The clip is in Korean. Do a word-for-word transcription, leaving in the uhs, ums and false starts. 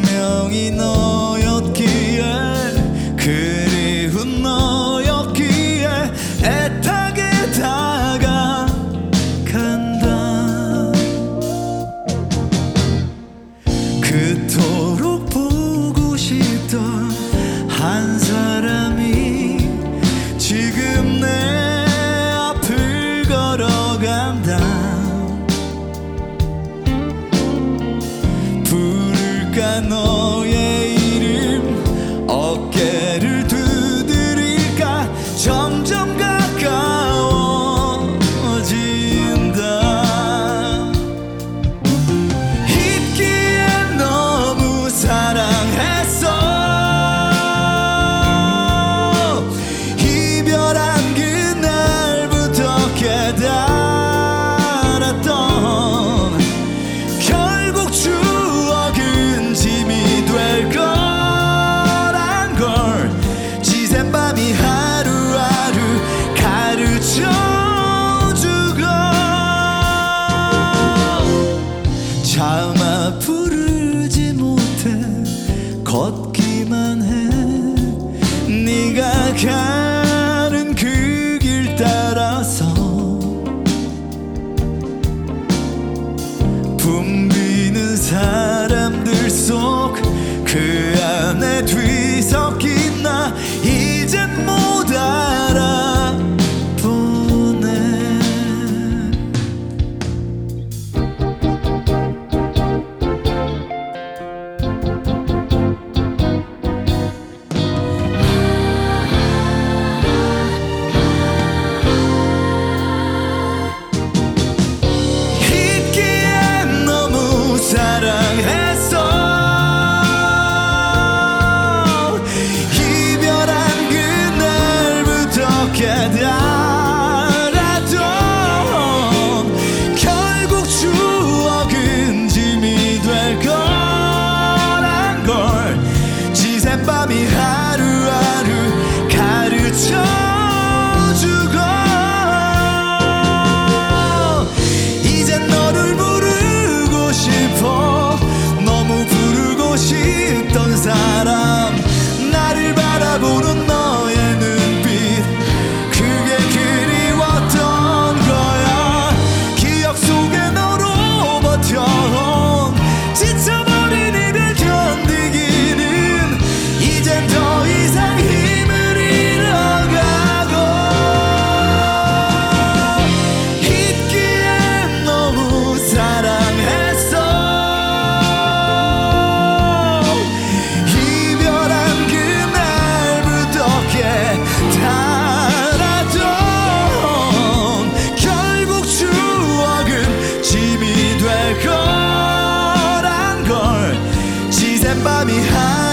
운명이 너였기에 그리운 너였기에 애타게 다가간다. 그토록 보고 싶던 한 사람이 지금 내 앞을 걸어간다. 부를까 너의 이름, 어깨를 두드릴까. 점점 가까워진다. 잊기에 너무 사랑했어. 이별한 그날부터 깨달았던 결국 추억은 짐이 될 거란 걸 지샌 밤이 하루하루 가르쳐주고. 차마 부르지 못해 걷기만 해. 네가 가는 그 길 따라서 붐비는 사람들 속 그 안에 뒤섞인 나 이젠 못 알아보네. 잊기엔 너무 사랑했어. 이별한 그날부터 깨달았던 결국 추억은 짐이 될 거란 걸 지샌 밤이 하루하루 가르쳐주고. 이젠 너를 부르고 싶어. 너무 부르고 싶던 사람. 나를 바라보는 너의 눈빛, 그게 그리웠던 거야. 기억 속에 너로 버텨온 지쳐버린 이별 견디기는 이젠 더 이상 힘을 잃어가고. 잊기엔 너무 사랑했어. 이별한 그날부터 깨달았던 결국 추억은 짐이 될 거란 걸 지샌 밤이 하